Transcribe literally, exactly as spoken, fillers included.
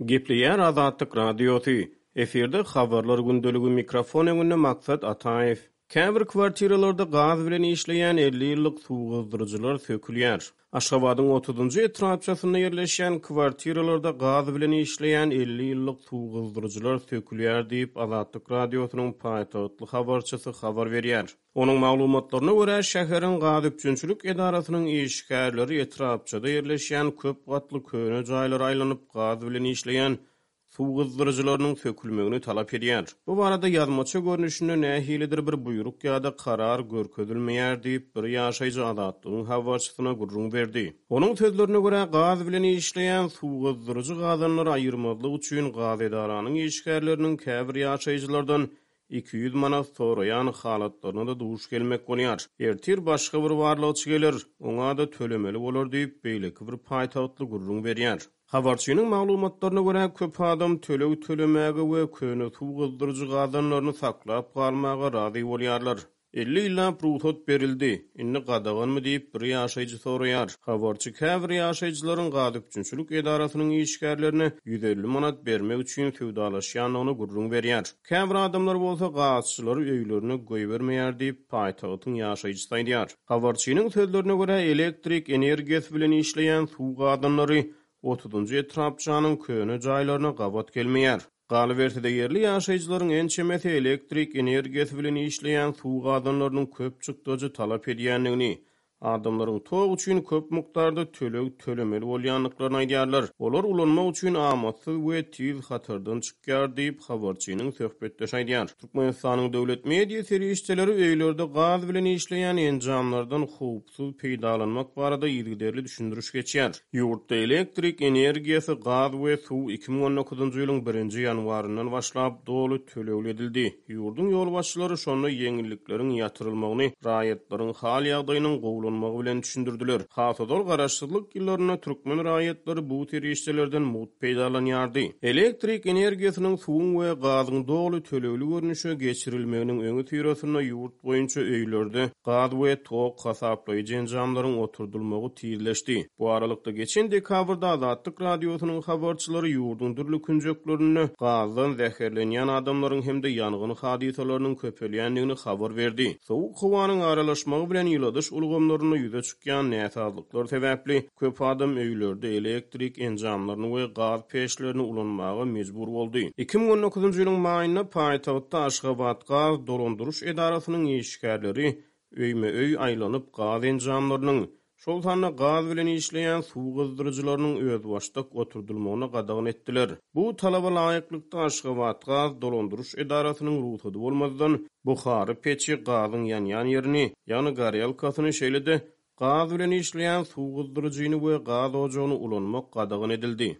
Gepleýär Azatlyk radiosu. Eferde habarlar gündeligi mikrofon öňünde maksat Ataev. Käbir kwartiralarda gaz bilen işleýän elli ýyllyk suwguzdyryjylar sökülýär. Aşgabatyň otuzunjy etrapçasynda ýerleşýän kwartiralarda gaz bilen işleýän elli ýyllyk suwguzdyryjylar sökülýär diýip Azatlyk radiosynyň paýtagtly habarçysy habar berýär. Onuň maglumatlaryna görä şäheriň gaz üçinçilik edarasynyň işgärleri etrapçada ýerleşýän köp gatly köne jaýlar aýlanyp gaz bilen işleýän suwguzdyryjylarynyň sökülmegini talap edýär. Bu barada ýazmaça görnüşinde nähilidir bir buyruk ýa-da karar görkezilmeýär diýip bir ýaşaýjy Azatlygyň habarçysyna gurrun berdi. Onuň sözlerine görä gaz bilen işleýän suwguzdyryjy gazanlary aýyrmalyk üçin gaz edaranyň işgärleriniň käbir ýaşaýjylardan iki yüz manat soraýan halatlaryna da duş gelmek bolýar. Ertir başga bir warlygy gelir, oňa da tölemeli bolar diýip beýleki bir paýtagtly gurrun berýär. Habarçynyň maglumatlaryna görä köp adam tölew tölemäge we köne suwguzdyryjy gazanlaryny saklap galmaga razy bolýarlar. elli ýylla ruhsat berildi. Inni gadaganmy diýip bir ýaşaýjy soraýar. Habarçy käbir ýaşaýjylaryň gaz üçinçilik edarasynyň işgärlerini yüz elli manat bermek üçin söwdalaşýanyny gurrun berýär. Käbir adamlar bolsa gazçylary öýlerine goý bermeýär diýip paýtagtyň ýaşaýjysy aýdýar. Habarçynyň sözlerine görä elektrik energiýasy bilen işleýän suw gazanlary otuzunjy etrapçanyň köne jaýlaryna gabat gelmeýär. Galybertide yerli ýaşaýjylaryň ençemeti elektrik energiýasy bilen işleýän suw gazanlarynyň köp çykdyjy talap edýändigini, adamlaryň tog üçin köp mukdarda tölew tölemeli bolýanlyklaryny aýdýarlar. Olar ulanmak üçin amatsız we tiz hatardan çykýar diýip habarçynyň söhbetdeş aýdýar. Türkmenistanyň döwlet media serişçileri öýlerde gaz bilen işleýän enjamlardan howpsuz peýdalanmak barada ýygyderli düşündürüş geçýär. Ýurtda elektrik energiýasy, gaz we suw iki ming on dokuzunjy ýylyň birinji ýanwaryndan başlap dolu tölewli edildi. Ýurdun ýolbaşçylary şonu ýeňillikleriň ýatyrylmagyny, raýatlaryň hal ýagdaýynyň gowlanmagy bilen düşündirdiler. Hasodol garaşsyzlyk ýyllaryna türkmen raýatlary bu terişçilerden mut peýdalanýardy. Elektrik energiýasynyň suwun we gazyň dolu tölewli görnüşe geçirilmeginiň öňü tyrasyna ýurt boýunça öýlerde gaz we tok hasaplaýjy enjamlaryň oturdulmagy tiyirleşdi. Bu aralykda geçen dekabrda Azatlyk radiosynyň habarçylary ýurdun türlü künjeklerini gazdan zäherlenýän adamlaryň hemde ýangyn hadisalarynyň köpelýändigini habar berdi. Sowuk howanyň aralaşmagy bilen ýyladyş ulgamlaryny ýüze çykýan näsazlyklar sebäpli köp adam öýlerde elektrik enjamlaryny we gaz peşlerini ulanmaga mejbur boldy. iki ming on dokuzunjy ýylyň maýynda paýtagtda Aşgabat gaz dolandyryş edarasynyň işgärleri öýme-öý aýlanyp gaz enjamlarynyň şol sanna gaz bilen işleýän suwguzdyryjylarynyň öz başdak oturdulmagyna gadagan etdiler. Bu talaba laýyklykda Aşgabat gaz dolandyryş edarasynyň ruhsady bolmazdan buhary peçi gazyň ýanýan ýerini, ýani garyalkasyny şeýlede gaz bilen işleýän suwguzdyryjyny we gaz ojagyny ulanmak gadagan edildi.